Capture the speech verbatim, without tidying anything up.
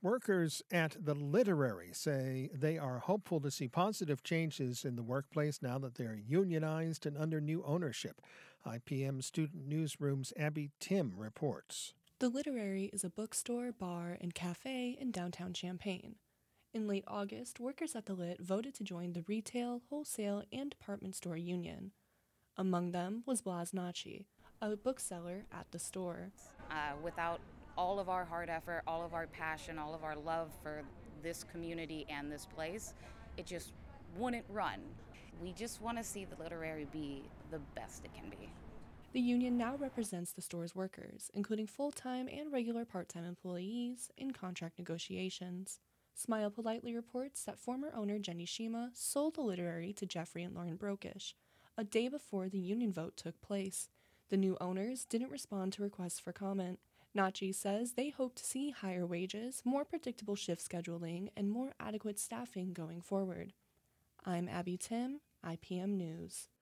Workers at the Literary say they are hopeful to see positive changes in the workplace now that they're unionized and under new ownership. I P M Student Newsroom's Abby Tim reports. The Literary is a bookstore, bar, and cafe in downtown Champaign. In late August, workers at the Lit voted to join the retail, wholesale, and department store union. Among them was Blas Nachi, a bookseller at the store. Uh, without all of our hard effort, all of our passion, all of our love for this community and this place, it just wouldn't run. We just want to see the Literary be the best it can be. The union now represents the store's workers, including full-time and regular part-time employees, in contract negotiations. Smile Politely reports that former owner Jenny Shima sold the Literary to Jeffrey and Lauren Brokish a day before the union vote took place. The new owners didn't respond to requests for comment. Nachi says they hope to see higher wages, more predictable shift scheduling, and more adequate staffing going forward. I'm Abby Tim, I P M News.